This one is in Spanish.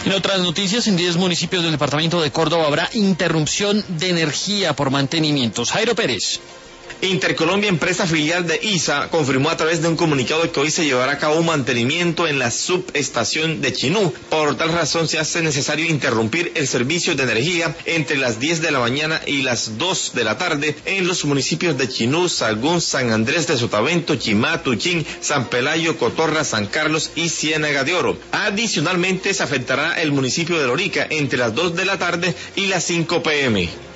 En otras noticias, en 10 municipios del departamento de Córdoba habrá interrupción de energía por mantenimientos. Jairo Pérez. Intercolombia, empresa filial de ISA, confirmó a través de un comunicado que hoy se llevará a cabo un mantenimiento en la subestación de Chinú. Por tal razón se hace necesario interrumpir el servicio de energía entre las 10 de la mañana y las 2 de la tarde en los municipios de Chinú, Sagún, San Andrés de Sotavento, Chimá, Tuchín, San Pelayo, Cotorra, San Carlos y Ciénaga de Oro. Adicionalmente se afectará el municipio de Lorica entre las 2 de la tarde y las 5 p.m.